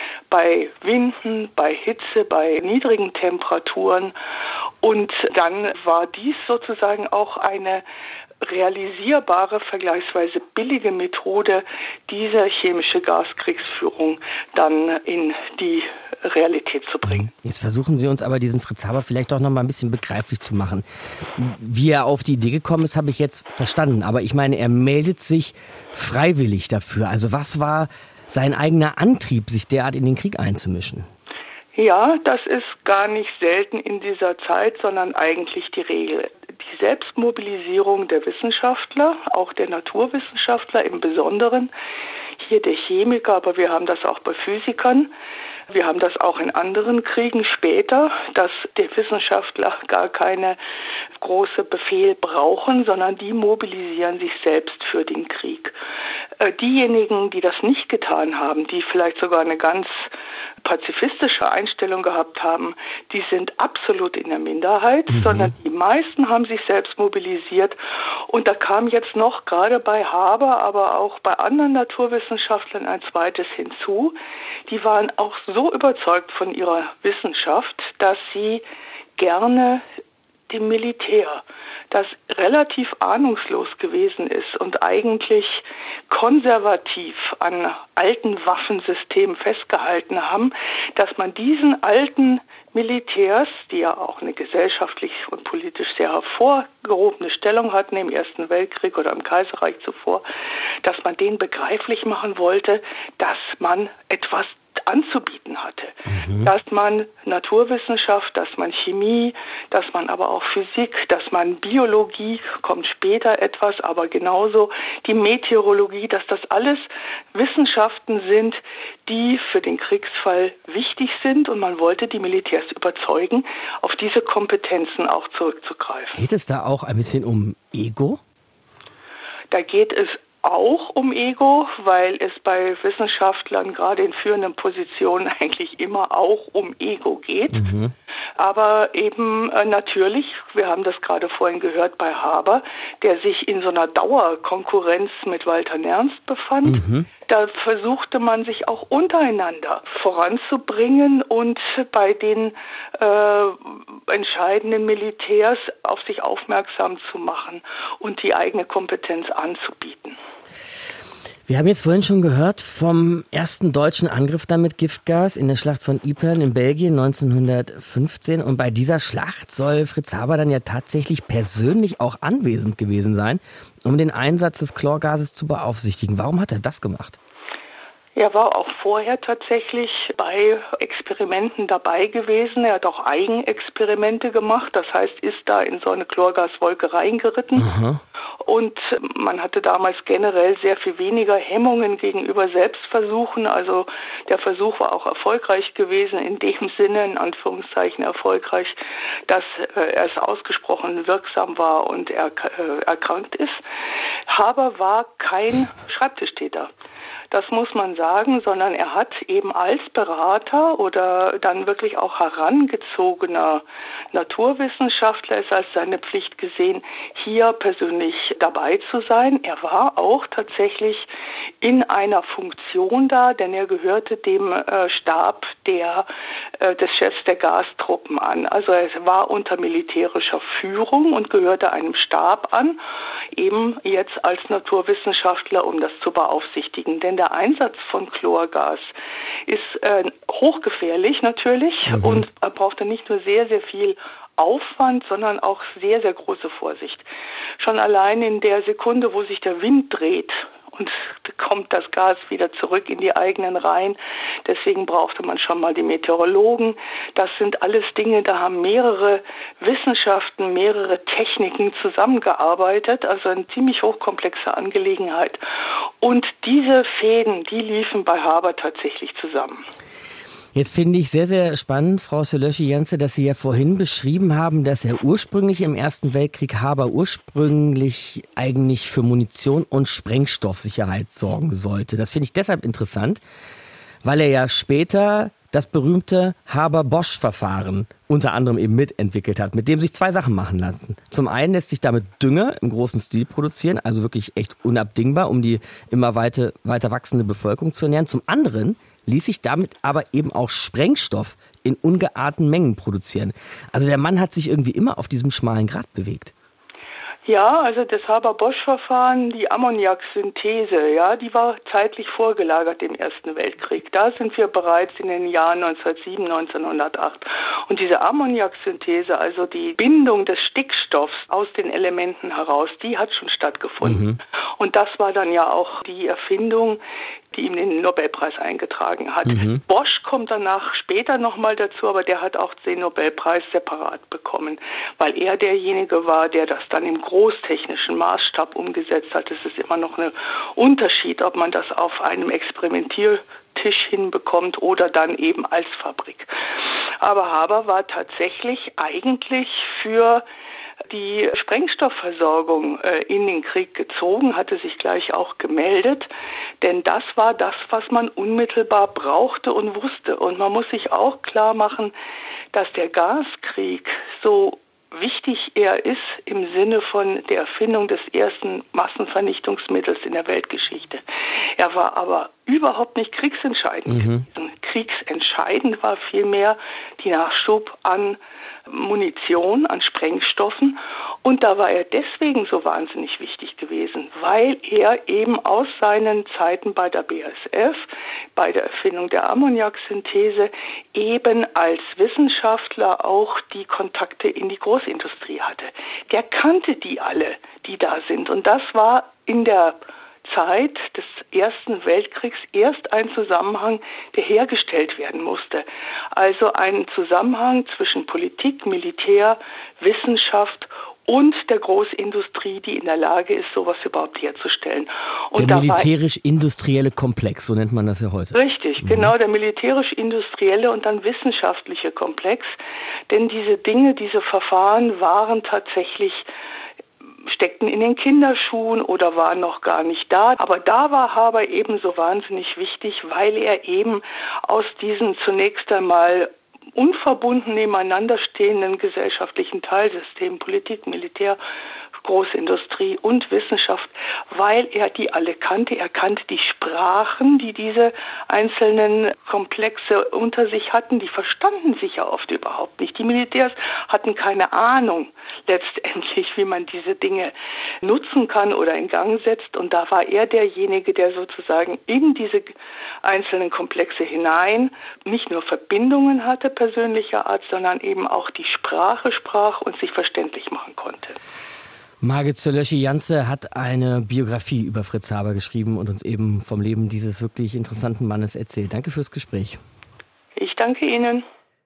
bei Winden, bei Hitze, bei niedrigen Temperaturen. Und dann war dies sozusagen auch eine realisierbare, vergleichsweise billige Methode, diese chemische Gaskriegsführung dann in die Realität zu bringen. Jetzt versuchen Sie uns aber diesen Fritz Haber vielleicht doch noch mal ein bisschen begreiflich zu machen. Wie er auf die Idee gekommen ist, habe ich jetzt verstanden. Aber ich meine, er meldet sich freiwillig dafür. Also was war sein eigener Antrieb, sich derart in den Krieg einzumischen? Ja, das ist gar nicht selten in dieser Zeit, sondern eigentlich die Regel. Die Selbstmobilisierung der Wissenschaftler, auch der Naturwissenschaftler im Besonderen, hier der Chemiker, aber wir haben das auch bei Physikern. Wir haben das auch in anderen Kriegen später, dass die Wissenschaftler gar keine große Befehl brauchen, sondern die mobilisieren sich selbst für den Krieg. Äh, diejenigen, die das nicht getan haben, die vielleicht sogar eine ganz pazifistische Einstellung gehabt haben, die sind absolut in der Minderheit, mhm. sondern die meisten haben sich selbst mobilisiert. Und da kam jetzt noch gerade bei Haber, aber auch bei anderen Naturwissenschaftlern ein zweites hinzu. Die waren auch so überzeugt von ihrer Wissenschaft, dass sie gerne dem Militär, das relativ ahnungslos gewesen ist und eigentlich konservativ an alten Waffensystemen festgehalten haben, dass man diesen alten Militärs, die ja auch eine gesellschaftlich und politisch sehr hervorgehobene Stellung hatten im Ersten Weltkrieg oder im Kaiserreich zuvor, dass man denen begreiflich machen wollte, dass man etwas anzubieten hatte. Mhm. Dass man Naturwissenschaft, dass man Chemie, dass man aber auch Physik, dass man Biologie, kommt später etwas, aber genauso die Meteorologie, dass das alles Wissenschaften sind, die für den Kriegsfall wichtig sind, und man wollte die Militärs überzeugen, auf diese Kompetenzen auch zurückzugreifen. Geht es da auch ein bisschen um Ego? Da geht es auch um Ego, weil es bei Wissenschaftlern gerade in führenden Positionen eigentlich immer auch um Ego geht. Mhm. Aber eben äh, natürlich, wir haben das gerade vorhin gehört bei Haber, der sich in so einer Dauerkonkurrenz mit Walther Nernst befand. Mhm. Da versuchte man sich auch untereinander voranzubringen und bei den äh, entscheidenden Militärs auf sich aufmerksam zu machen und die eigene Kompetenz anzubieten. Wir haben jetzt vorhin schon gehört vom ersten deutschen Angriff da mit Giftgas in der Schlacht von Ypern in Belgien neunzehnhundertfünfzehn. Und bei dieser Schlacht soll Fritz Haber dann ja tatsächlich persönlich auch anwesend gewesen sein, um den Einsatz des Chlorgases zu beaufsichtigen. Warum hat er das gemacht? Er war auch vorher tatsächlich bei Experimenten dabei gewesen. Er hat auch Eigenexperimente gemacht. Das heißt, ist da in so eine Chlorgaswolke reingeritten. Aha. Und man hatte damals generell sehr viel weniger Hemmungen gegenüber Selbstversuchen. Also der Versuch war auch erfolgreich gewesen, in dem Sinne, in Anführungszeichen erfolgreich, dass äh, es ausgesprochen wirksam war und er äh, erkrankt ist. Haber war kein Schreibtischtäter. Das muss man sagen, sondern er hat eben als Berater oder dann wirklich auch herangezogener Naturwissenschaftler es als seine Pflicht gesehen, hier persönlich dabei zu sein. Er war auch tatsächlich in einer Funktion da, denn er gehörte dem äh, Stab der, äh, des Chefs der Gastruppen an. Also er war unter militärischer Führung und gehörte einem Stab an, eben jetzt als Naturwissenschaftler, um das zu beaufsichtigen. Denn der Einsatz von Chlorgas ist äh, hochgefährlich natürlich, mhm. und er brauchte nicht nur sehr, sehr viel Aufwand, sondern auch sehr, sehr große Vorsicht. Schon allein in der Sekunde, wo sich der Wind dreht, und kommt das Gas wieder zurück in die eigenen Reihen. Deswegen brauchte man schon mal die Meteorologen. Das sind alles Dinge, da haben mehrere Wissenschaften, mehrere Techniken zusammengearbeitet. Also eine ziemlich hochkomplexe Angelegenheit. Und diese Fäden, die liefen bei Haber tatsächlich zusammen. Jetzt finde ich sehr, sehr spannend, Frau Szöllöschi-Janse, dass Sie ja vorhin beschrieben haben, dass er ursprünglich im Ersten Weltkrieg, Haber ursprünglich eigentlich für Munition und Sprengstoffsicherheit sorgen sollte. Das finde ich deshalb interessant, weil er ja später das berühmte Haber-Bosch-Verfahren unter anderem eben mitentwickelt hat, mit dem sich zwei Sachen machen lassen. Zum einen lässt sich damit Dünger im großen Stil produzieren, also wirklich echt unabdingbar, um die immer weiter, weiter wachsende Bevölkerung zu ernähren. Zum anderen ließ sich damit aber eben auch Sprengstoff in ungeahnten Mengen produzieren. Also der Mann hat sich irgendwie immer auf diesem schmalen Grat bewegt. Ja, also das Haber-Bosch-Verfahren, die Ammoniaksynthese, ja, die war zeitlich vorgelagert im Ersten Weltkrieg. Da sind wir bereits in den Jahren neunzehnhundertsieben, neunzehnhundertacht. Und diese Ammoniaksynthese, also die Bindung des Stickstoffs aus den Elementen heraus, die hat schon stattgefunden. Mhm. Und das war dann ja auch die Erfindung, die ihm den Nobelpreis eingetragen hat. Mhm. Bosch kommt danach später nochmal dazu, aber der hat auch den Nobelpreis separat bekommen, weil er derjenige war, der das dann im großtechnischen Maßstab umgesetzt hat. Es ist immer noch ein Unterschied, ob man das auf einem Experimentiertisch hinbekommt oder dann eben als Fabrik. Aber Haber war tatsächlich eigentlich für die Sprengstoffversorgung äh, in den Krieg gezogen, hatte sich gleich auch gemeldet, denn das war das, was man unmittelbar brauchte und wusste. Und man muss sich auch klar machen, dass der Gaskrieg, so wichtig er ist im Sinne von der Erfindung des ersten Massenvernichtungsmittels in der Weltgeschichte. Er war aber überhaupt nicht kriegsentscheidend. Mhm. Kriegsentscheidend war vielmehr die Nachschub an Munition, an Sprengstoffen. Und da war er deswegen so wahnsinnig wichtig gewesen, weil er eben aus seinen Zeiten bei der B A S F, bei der Erfindung der Ammoniaksynthese, eben als Wissenschaftler auch die Kontakte in die Großindustrie hatte. Der kannte die alle, die da sind. Und das war in der Zeit des Ersten Weltkriegs erst ein Zusammenhang, der hergestellt werden musste. Also ein Zusammenhang zwischen Politik, Militär, Wissenschaft und der Großindustrie, die in der Lage ist, sowas überhaupt herzustellen. Und der militärisch-industrielle Komplex, so nennt man das ja heute. Richtig, mhm. genau, der militärisch-industrielle und dann wissenschaftliche Komplex. Denn diese Dinge, diese Verfahren waren tatsächlich steckten in den Kinderschuhen oder waren noch gar nicht da. Aber da war Haber eben so wahnsinnig wichtig, weil er eben aus diesen zunächst einmal unverbunden nebeneinander stehenden gesellschaftlichen Teilsystemen, Politik, Militär, Großindustrie und Wissenschaft, weil er die alle kannte. Er kannte die Sprachen, die diese einzelnen Komplexe unter sich hatten. Die verstanden sich ja oft überhaupt nicht. Die Militärs hatten keine Ahnung letztendlich, wie man diese Dinge nutzen kann oder in Gang setzt. Und da war er derjenige, der sozusagen in diese einzelnen Komplexe hinein nicht nur Verbindungen hatte persönlicher Art, sondern eben auch die Sprache sprach und sich verständlich machen konnte. Margit Szöllöschi-Janse hat eine Biografie über Fritz Haber geschrieben und uns eben vom Leben dieses wirklich interessanten Mannes erzählt. Danke fürs Gespräch. Ich danke Ihnen.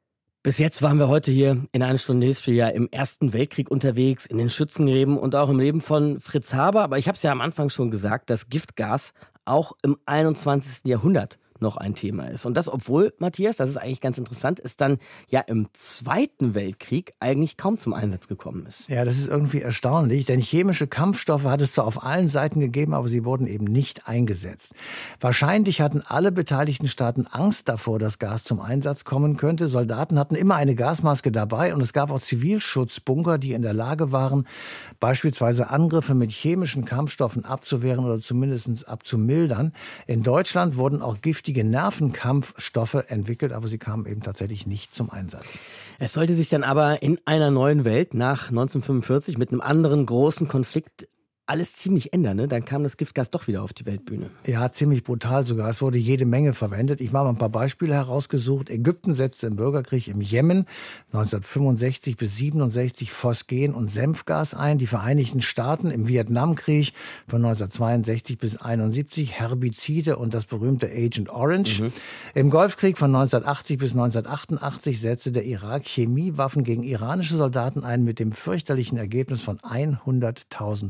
Bis jetzt waren wir heute hier in einer Stunde History ja im Ersten Weltkrieg unterwegs, in den Schützengräben und auch im Leben von Fritz Haber. Aber ich habe es ja am Anfang schon gesagt, dass Giftgas auch im einundzwanzigsten Jahrhundert noch ein Thema ist. Und das, obwohl, Matthias, das ist eigentlich ganz interessant, es dann ja im Zweiten Weltkrieg eigentlich kaum zum Einsatz gekommen ist. Ja, das ist irgendwie erstaunlich, denn chemische Kampfstoffe hat es zwar auf allen Seiten gegeben, aber sie wurden eben nicht eingesetzt. Wahrscheinlich hatten alle beteiligten Staaten Angst davor, dass Gas zum Einsatz kommen könnte. Soldaten hatten immer eine Gasmaske dabei und es gab auch Zivilschutzbunker, die in der Lage waren, beispielsweise Angriffe mit chemischen Kampfstoffen abzuwehren oder zumindest abzumildern. In Deutschland wurden auch giftige Nervenkampfstoffe entwickelt, aber sie kamen eben tatsächlich nicht zum Einsatz. Es sollte sich dann aber in einer neuen Welt nach neunzehnhundertfünfundvierzig mit einem anderen großen Konflikt alles ziemlich ändern, ne? Dann kam das Giftgas doch wieder auf die Weltbühne. Ja, ziemlich brutal sogar. Es wurde jede Menge verwendet. Ich habe mal ein paar Beispiele herausgesucht. Ägypten setzte im Bürgerkrieg im Jemen neunzehnhundertfünfundsechzig bis siebenundsechzig Phosgen und Senfgas ein. Die Vereinigten Staaten im Vietnamkrieg von neunzehnhundertzweiundsechzig bis einundsiebzig Herbizide und das berühmte Agent Orange. Mhm. Im Golfkrieg von neunzehnhundertachtzig bis neunzehnhundertachtundachtzig setzte der Irak Chemiewaffen gegen iranische Soldaten ein mit dem fürchterlichen Ergebnis von hunderttausend Toten.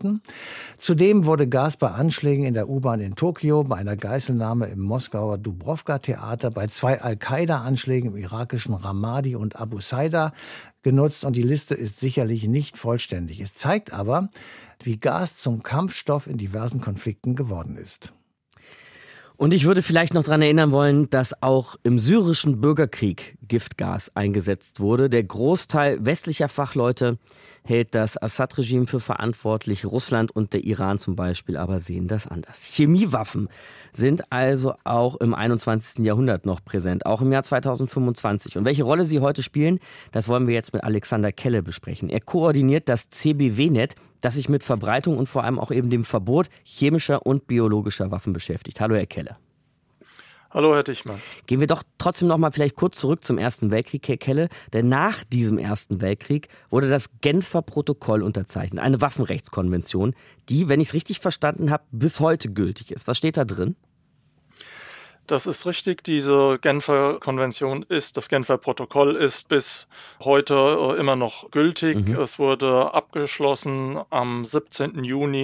verboten. Zudem wurde Gas bei Anschlägen in der U-Bahn in Tokio, bei einer Geiselnahme im Moskauer Dubrovka-Theater, bei zwei Al-Qaida-Anschlägen im irakischen Ramadi und Abu Saida genutzt. Und die Liste ist sicherlich nicht vollständig. Es zeigt aber, wie Gas zum Kampfstoff in diversen Konflikten geworden ist. Und ich würde vielleicht noch daran erinnern wollen, dass auch im syrischen Bürgerkrieg Giftgas eingesetzt wurde. Der Großteil westlicher Fachleute hält das Assad-Regime für verantwortlich. Russland und der Iran zum Beispiel aber sehen das anders. Chemiewaffen sind also auch im einundzwanzigsten Jahrhundert noch präsent, auch im Jahr zweitausendfünfundzwanzig. Und welche Rolle sie heute spielen, das wollen wir jetzt mit Alexander Kelle besprechen. Er koordiniert das C B W-Net, das sich mit Verbreitung und vor allem auch eben dem Verbot chemischer und biologischer Waffen beschäftigt. Hallo, Herr Kelle. Hallo, Herr Tichmann. Gehen wir doch trotzdem noch mal vielleicht kurz zurück zum Ersten Weltkrieg, Herr Kelle. Denn nach diesem Ersten Weltkrieg wurde das Genfer Protokoll unterzeichnet, eine Waffenrechtskonvention, die, wenn ich es richtig verstanden habe, bis heute gültig ist. Was steht da drin? Das ist richtig. Diese Genfer Konvention ist, das Genfer Protokoll ist bis heute immer noch gültig. Mhm. Es wurde abgeschlossen am siebzehnten Juni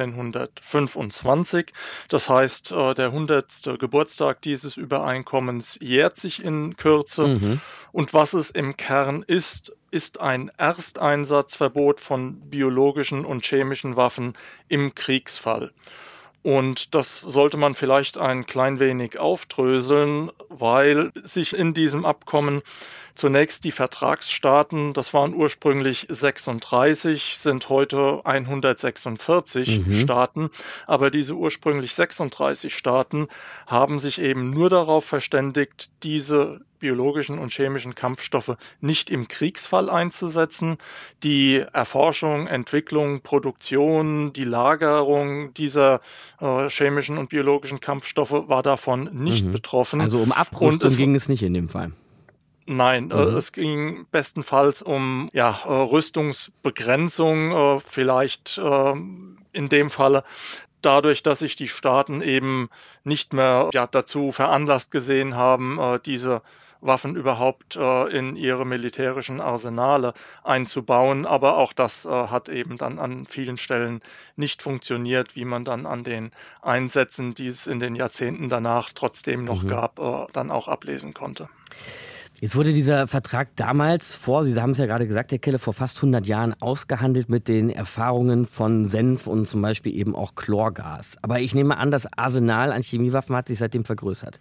neunzehnhundertfünfundzwanzig. Das heißt, der hundertste Geburtstag dieses Übereinkommens jährt sich in Kürze. Mhm. Und was es im Kern ist, ist ein Ersteinsatzverbot von biologischen und chemischen Waffen im Kriegsfall. Und das sollte man vielleicht ein klein wenig aufdröseln, weil sich in diesem Abkommen zunächst die Vertragsstaaten, das waren ursprünglich sechsunddreißig, sind heute hundertsechsundvierzig mhm. Staaten, aber diese ursprünglich sechsunddreißig Staaten haben sich eben nur darauf verständigt, diese biologischen und chemischen Kampfstoffe nicht im Kriegsfall einzusetzen. Die Erforschung, Entwicklung, Produktion, die Lagerung dieser äh, chemischen und biologischen Kampfstoffe war davon nicht mhm. betroffen. Also um Abrüstung es ging es nicht in dem Fall. Nein, mhm. äh, es ging bestenfalls um ja, äh, Rüstungsbegrenzung, äh, vielleicht äh, in dem Falle dadurch, dass sich die Staaten eben nicht mehr ja, dazu veranlasst gesehen haben, äh, diese Waffen überhaupt äh, in ihre militärischen Arsenale einzubauen. Aber auch das äh, hat eben dann an vielen Stellen nicht funktioniert, wie man dann an den Einsätzen, die es in den Jahrzehnten danach trotzdem noch mhm. gab, äh, dann auch ablesen konnte. Jetzt wurde dieser Vertrag damals vor, Sie haben es ja gerade gesagt, Herr Kelle, vor fast hundert Jahren ausgehandelt mit den Erfahrungen von Senf und zum Beispiel eben auch Chlorgas. Aber ich nehme an, das Arsenal an Chemiewaffen hat sich seitdem vergrößert.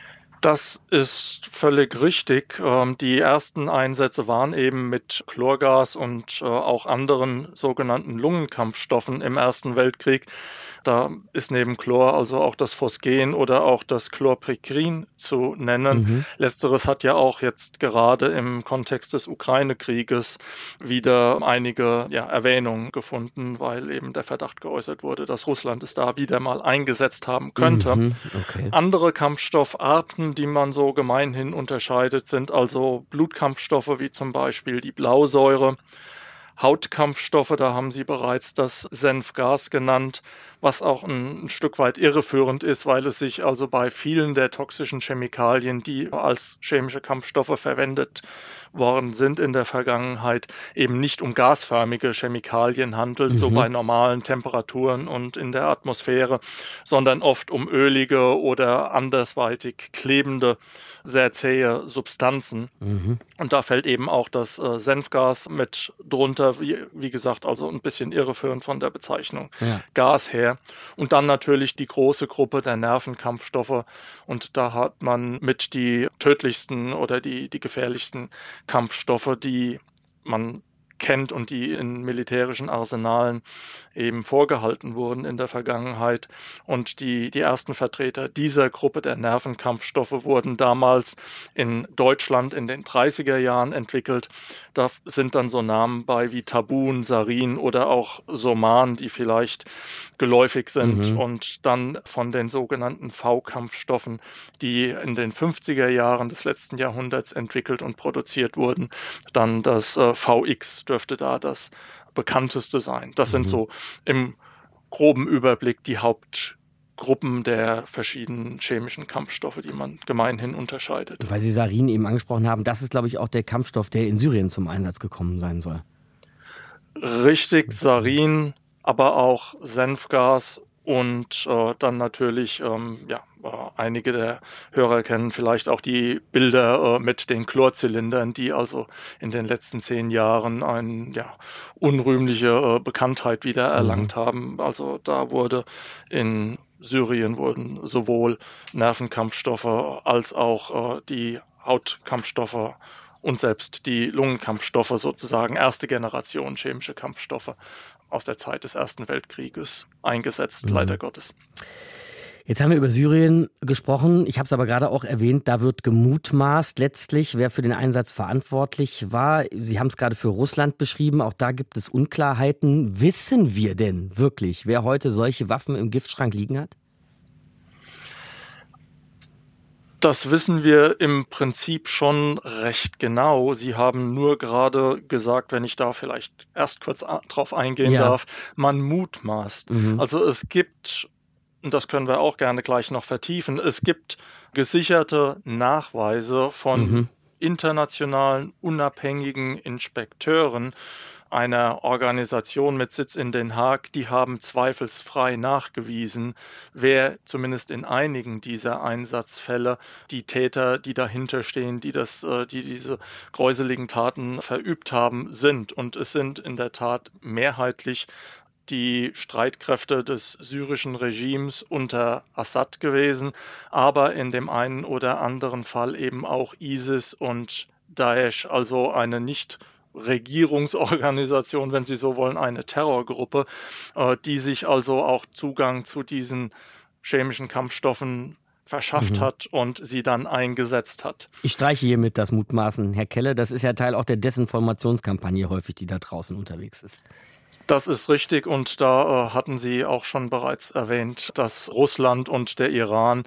Das ist völlig richtig. Die ersten Einsätze waren eben mit Chlorgas und auch anderen sogenannten Lungenkampfstoffen im Ersten Weltkrieg. Da ist neben Chlor also auch das Phosgen oder auch das Chlorpikrin zu nennen. Mhm. Letzteres hat ja auch jetzt gerade im Kontext des Ukraine-Krieges wieder einige ja, Erwähnungen gefunden, weil eben der Verdacht geäußert wurde, dass Russland es da wieder mal eingesetzt haben könnte. Mhm. Okay. Andere Kampfstoffarten, die man so gemeinhin unterscheidet, sind also Blutkampfstoffe wie zum Beispiel die Blausäure. Hautkampfstoffe, da haben Sie bereits das Senfgas genannt, was auch ein, ein Stück weit irreführend ist, weil es sich also bei vielen der toxischen Chemikalien, die als chemische Kampfstoffe verwendet worden sind in der Vergangenheit, eben nicht um gasförmige Chemikalien handelt, mhm. so bei normalen Temperaturen und in der Atmosphäre, sondern oft um ölige oder andersweitig klebende, sehr zähe Substanzen. Mhm. Und da fällt eben auch das äh, Senfgas mit drunter, wie, wie gesagt, also ein bisschen irreführend von der Bezeichnung ja. Gas her. Und dann natürlich die große Gruppe der Nervenkampfstoffe. Und da hat man mit die tödlichsten oder die, die gefährlichsten Kampfstoffe, die man kennt und die in militärischen Arsenalen eben vorgehalten wurden in der Vergangenheit. Und die, die ersten Vertreter dieser Gruppe der Nervenkampfstoffe wurden damals in Deutschland in den dreißiger Jahren entwickelt. Da sind dann so Namen bei wie Tabun, Sarin oder auch Soman, die vielleicht geläufig sind. Mhm. Und dann von den sogenannten V-Kampfstoffen, die in den fünfziger Jahren des letzten Jahrhunderts entwickelt und produziert wurden, dann das äh, V X dürfte da das bekannteste sein. Das mhm. sind so im groben Überblick die Hauptgruppen der verschiedenen chemischen Kampfstoffe, die man gemeinhin unterscheidet. Weil Sie Sarin eben angesprochen haben, das ist, glaube ich, auch der Kampfstoff, der in Syrien zum Einsatz gekommen sein soll. Richtig, Sarin aber auch Senfgas und äh, dann natürlich, ähm, ja, äh, einige der Hörer kennen vielleicht auch die Bilder äh, mit den Chlorzylindern, die also in den letzten zehn Jahren eine ja, unrühmliche äh, Bekanntheit wieder erlangt mhm. haben. Also da wurde in Syrien wurden sowohl Nervenkampfstoffe als auch äh, die Hautkampfstoffe und selbst die Lungenkampfstoffe, sozusagen erste Generation chemische Kampfstoffe aus der Zeit des Ersten Weltkrieges eingesetzt, mhm. leider Gottes. Jetzt haben wir über Syrien gesprochen. Ich habe es aber gerade auch erwähnt, da wird gemutmaßt letztlich, wer für den Einsatz verantwortlich war. Sie haben es gerade für Russland beschrieben. Auch da gibt es Unklarheiten. Wissen wir denn wirklich, wer heute solche Waffen im Giftschrank liegen hat? Das wissen wir im Prinzip schon recht genau. Sie haben nur gerade gesagt, wenn ich da vielleicht erst kurz drauf eingehen ja. darf, man mutmaßt. Mhm. Also es gibt, und das können wir auch gerne gleich noch vertiefen, es gibt gesicherte Nachweise von mhm. internationalen, unabhängigen Inspekteuren einer Organisation mit Sitz in Den Haag, die haben zweifelsfrei nachgewiesen, wer zumindest in einigen dieser Einsatzfälle die Täter, die dahinter stehen, die, das, die diese gräuseligen Taten verübt haben, sind. Und es sind in der Tat mehrheitlich die Streitkräfte des syrischen Regimes unter Assad gewesen, aber in dem einen oder anderen Fall eben auch ISIS und Daesh, also eine nicht Regierungsorganisation, wenn Sie so wollen, eine Terrorgruppe, die sich also auch Zugang zu diesen chemischen Kampfstoffen verschafft mhm. hat und sie dann eingesetzt hat. Ich streiche hiermit das Mutmaßen, Herr Kelle. Das ist ja Teil auch der Desinformationskampagne häufig, die da draußen unterwegs ist. Das ist richtig und da äh, hatten Sie auch schon bereits erwähnt, dass Russland und der Iran,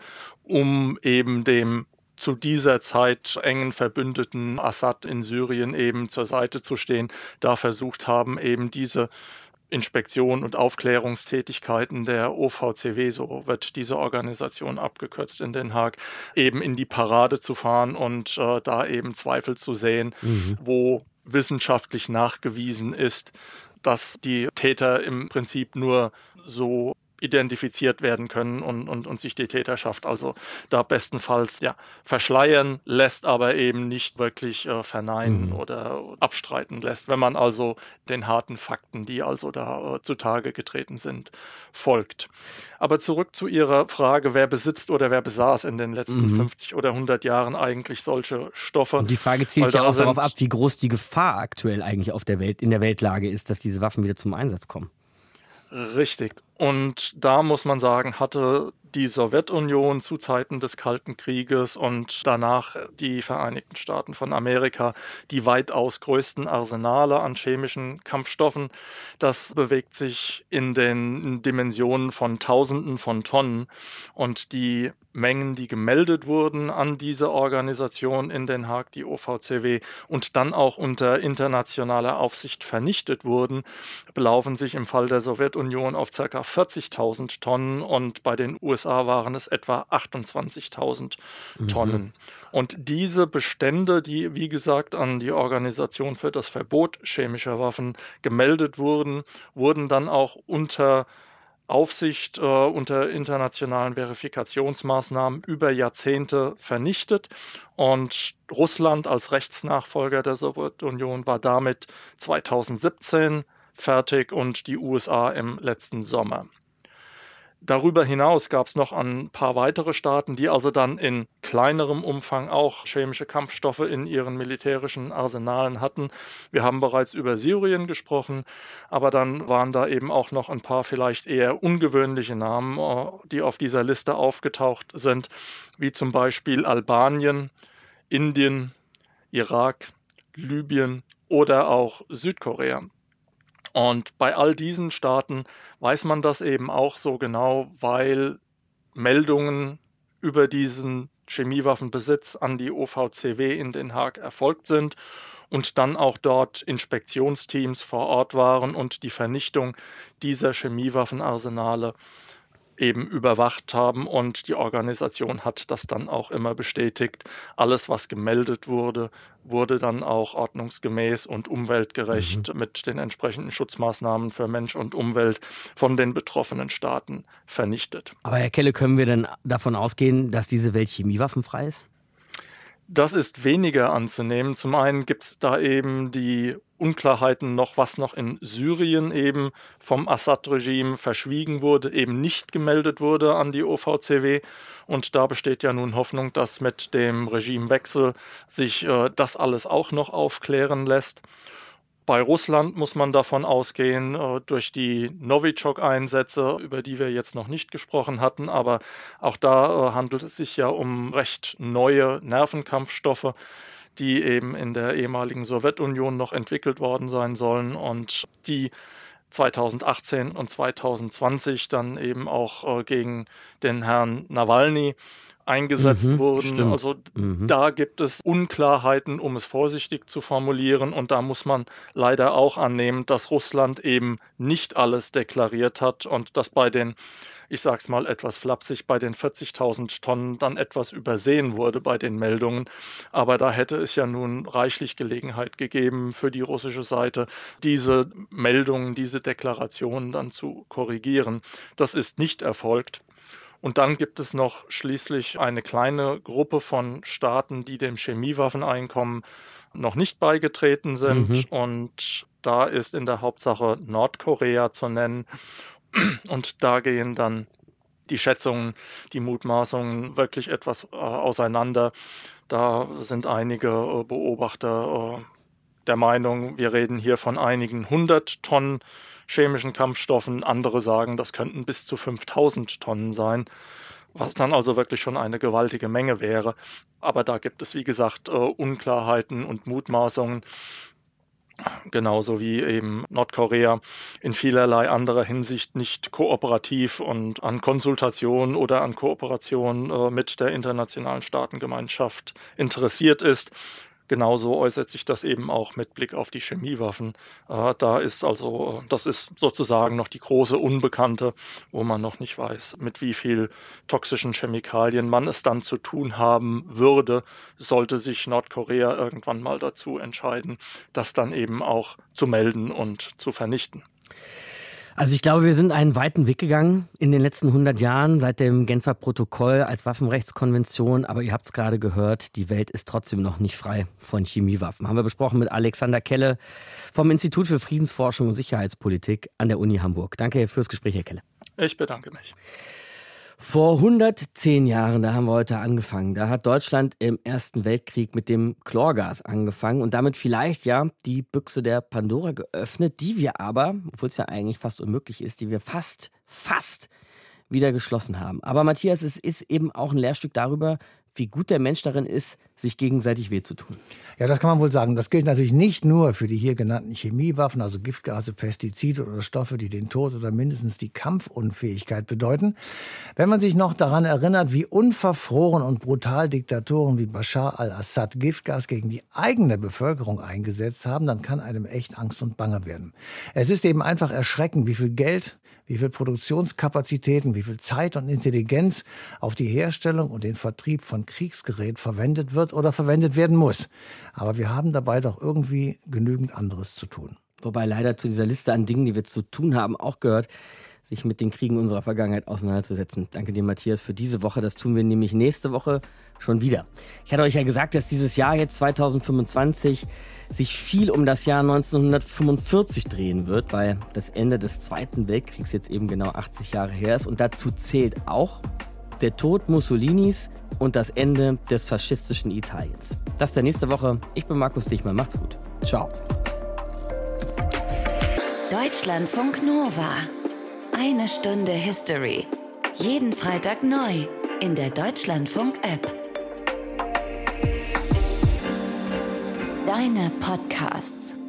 um eben dem zu dieser Zeit engen Verbündeten Assad in Syrien eben zur Seite zu stehen, da versucht haben, eben diese Inspektion und Aufklärungstätigkeiten der O V C W, so wird diese Organisation abgekürzt in Den Haag, eben in die Parade zu fahren und äh, da eben Zweifel zu sehen, mhm. wo wissenschaftlich nachgewiesen ist, dass die Täter im Prinzip nur so identifiziert werden können und, und, und sich die Täterschaft also da bestenfalls ja, verschleiern lässt, aber eben nicht wirklich äh, verneinen mhm. oder abstreiten lässt, wenn man also den harten Fakten, die also da äh, zutage getreten sind, folgt. Aber zurück zu Ihrer Frage, wer besitzt oder wer besaß in den letzten mhm. fünfzig oder hundert Jahren eigentlich solche Stoffe? Und die Frage zielt ja auch darauf ab, wie groß die Gefahr aktuell eigentlich auf der Welt, in der Weltlage ist, dass diese Waffen wieder zum Einsatz kommen. Richtig. Und da muss man sagen, hatte die Sowjetunion zu Zeiten des Kalten Krieges und danach die Vereinigten Staaten von Amerika die weitaus größten Arsenale an chemischen Kampfstoffen. Das bewegt sich in den Dimensionen von Tausenden von Tonnen. Und die Mengen, die gemeldet wurden an diese Organisation in Den Haag, die O V C W, und dann auch unter internationaler Aufsicht vernichtet wurden, belaufen sich im Fall der Sowjetunion auf ca. vierzigtausend Tonnen und bei den U S A waren es etwa achtundzwanzigtausend mhm. Tonnen. Und diese Bestände, die, wie gesagt, an die Organisation für das Verbot chemischer Waffen gemeldet wurden, wurden dann auch unter Aufsicht, äh, unter internationalen Verifikationsmaßnahmen über Jahrzehnte vernichtet. Und Russland als Rechtsnachfolger der Sowjetunion war damit zweitausendsiebzehn fertig und die U S A im letzten Sommer. Darüber hinaus gab es noch ein paar weitere Staaten, die also dann in kleinerem Umfang auch chemische Kampfstoffe in ihren militärischen Arsenalen hatten. Wir haben bereits über Syrien gesprochen, aber dann waren da eben auch noch ein paar vielleicht eher ungewöhnliche Namen, die auf dieser Liste aufgetaucht sind, wie zum Beispiel Albanien, Indien, Irak, Libyen oder auch Südkorea. Und bei all diesen Staaten weiß man das eben auch so genau, weil Meldungen über diesen Chemiewaffenbesitz an die O V C W in Den Haag erfolgt sind und dann auch dort Inspektionsteams vor Ort waren und die Vernichtung dieser Chemiewaffenarsenale eben überwacht haben und die Organisation hat das dann auch immer bestätigt. Alles, was gemeldet wurde, wurde dann auch ordnungsgemäß und umweltgerecht mhm. mit den entsprechenden Schutzmaßnahmen für Mensch und Umwelt von den betroffenen Staaten vernichtet. Aber Herr Kelle, können wir denn davon ausgehen, dass diese Welt chemiewaffenfrei ist? Das ist weniger anzunehmen. Zum einen gibt es da eben die Unklarheiten noch, was noch in Syrien eben vom Assad-Regime verschwiegen wurde, eben nicht gemeldet wurde an die O V C W. Und da besteht ja nun Hoffnung, dass mit dem Regimewechsel sich äh, das alles auch noch aufklären lässt. Bei Russland muss man davon ausgehen, äh, durch die Novichok-Einsätze, über die wir jetzt noch nicht gesprochen hatten, aber auch da äh, handelt es sich ja um recht neue Nervenkampfstoffe, die eben in der ehemaligen Sowjetunion noch entwickelt worden sein sollen und die zweitausendachtzehn und zweitausendzwanzig dann eben auch äh, gegen den Herrn Nawalny eingesetzt mhm, wurden. Stimmt. Also mhm. da gibt es Unklarheiten, um es vorsichtig zu formulieren. Und da muss man leider auch annehmen, dass Russland eben nicht alles deklariert hat und dass bei den, ich sag's mal etwas flapsig, bei den vierzigtausend Tonnen dann etwas übersehen wurde bei den Meldungen. Aber da hätte es ja nun reichlich Gelegenheit gegeben für die russische Seite, diese Meldungen, diese Deklarationen dann zu korrigieren. Das ist nicht erfolgt. Und dann gibt es noch schließlich eine kleine Gruppe von Staaten, die dem Chemiewaffeneinkommen noch nicht beigetreten sind. Mhm. Und da ist in der Hauptsache Nordkorea zu nennen. Und da gehen dann die Schätzungen, die Mutmaßungen wirklich etwas äh, auseinander. Da sind einige äh, Beobachter äh, der Meinung, wir reden hier von einigen hundert Tonnen chemischen Kampfstoffen. Andere sagen, das könnten bis zu fünftausend Tonnen sein, was dann also wirklich schon eine gewaltige Menge wäre. Aber da gibt es, wie gesagt, Unklarheiten und Mutmaßungen, genauso wie eben Nordkorea in vielerlei anderer Hinsicht nicht kooperativ und an Konsultation oder an Kooperation mit der internationalen Staatengemeinschaft interessiert ist. Genauso äußert sich das eben auch mit Blick auf die Chemiewaffen. Äh, da ist also, das ist sozusagen noch die große Unbekannte, wo man noch nicht weiß, mit wie viel toxischen Chemikalien man es dann zu tun haben würde, sollte sich Nordkorea irgendwann mal dazu entscheiden, das dann eben auch zu melden und zu vernichten. Also ich glaube, wir sind einen weiten Weg gegangen in den letzten hundert Jahren seit dem Genfer Protokoll als Waffenrechtskonvention. Aber ihr habt es gerade gehört, die Welt ist trotzdem noch nicht frei von Chemiewaffen. Haben wir besprochen mit Alexander Kelle vom Institut für Friedensforschung und Sicherheitspolitik an der Uni Hamburg. Danke fürs Gespräch, Herr Kelle. Ich bedanke mich. Vor hundertzehn Jahren, da haben wir heute angefangen, da hat Deutschland im Ersten Weltkrieg mit dem Chlorgas angefangen und damit vielleicht ja die Büchse der Pandora geöffnet, die wir aber, obwohl es ja eigentlich fast unmöglich ist, die wir fast, fast wieder geschlossen haben. Aber Matthias, es ist eben auch ein Lehrstück darüber, wie gut der Mensch darin ist, sich gegenseitig weh zu tun. Ja, das kann man wohl sagen. Das gilt natürlich nicht nur für die hier genannten Chemiewaffen, also Giftgase, Pestizide oder Stoffe, die den Tod oder mindestens die Kampfunfähigkeit bedeuten. Wenn man sich noch daran erinnert, wie unverfroren und brutal Diktatoren wie Bashar al-Assad Giftgas gegen die eigene Bevölkerung eingesetzt haben, dann kann einem echt Angst und Bange werden. Es ist eben einfach erschreckend, wie viel Geld, wie viel Produktionskapazitäten, wie viel Zeit und Intelligenz auf die Herstellung und den Vertrieb von Kriegsgerät verwendet wird oder verwendet werden muss. Aber wir haben dabei doch irgendwie genügend anderes zu tun. Wobei leider zu dieser Liste an Dingen, die wir zu tun haben, auch gehört, sich mit den Kriegen unserer Vergangenheit auseinanderzusetzen. Danke dir, Matthias, für diese Woche. Das tun wir nämlich nächste Woche schon wieder. Ich hatte euch ja gesagt, dass dieses Jahr jetzt zweitausendfünfundzwanzig sich viel um das Jahr neunzehnhundertfünfundvierzig drehen wird, weil das Ende des Zweiten Weltkriegs jetzt eben genau achtzig Jahre her ist. Und dazu zählt auch der Tod Mussolinis und das Ende des faschistischen Italiens. Das ist der nächste Woche. Ich bin Markus Dichmann. Macht's gut. Ciao. Deutschlandfunk Nova. Eine Stunde History. Jeden Freitag neu in der Deutschlandfunk-App. Deine Podcasts.